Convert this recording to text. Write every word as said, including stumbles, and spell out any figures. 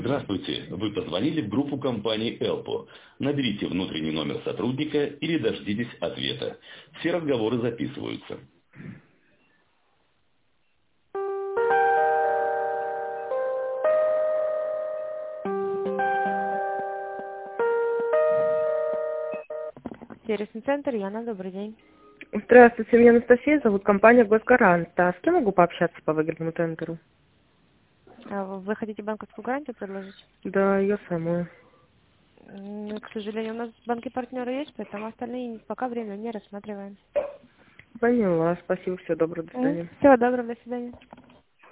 Здравствуйте, вы позвонили в группу компании Элпо. Наберите внутренний номер сотрудника или дождитесь ответа. Все разговоры записываются. Сервисный центр, Яна, добрый день. Здравствуйте, меня Анастасия зовут, компания Госгарант. А с кем могу пообщаться по выгодному тендеру? А Вы хотите банковскую гарантию предложить? Да, ее самую. М, К сожалению, у нас банки-партнеры есть, поэтому остальные пока время не рассматриваем. Поняла, спасибо, всего доброго, до свидания. Всего доброго, до свидания.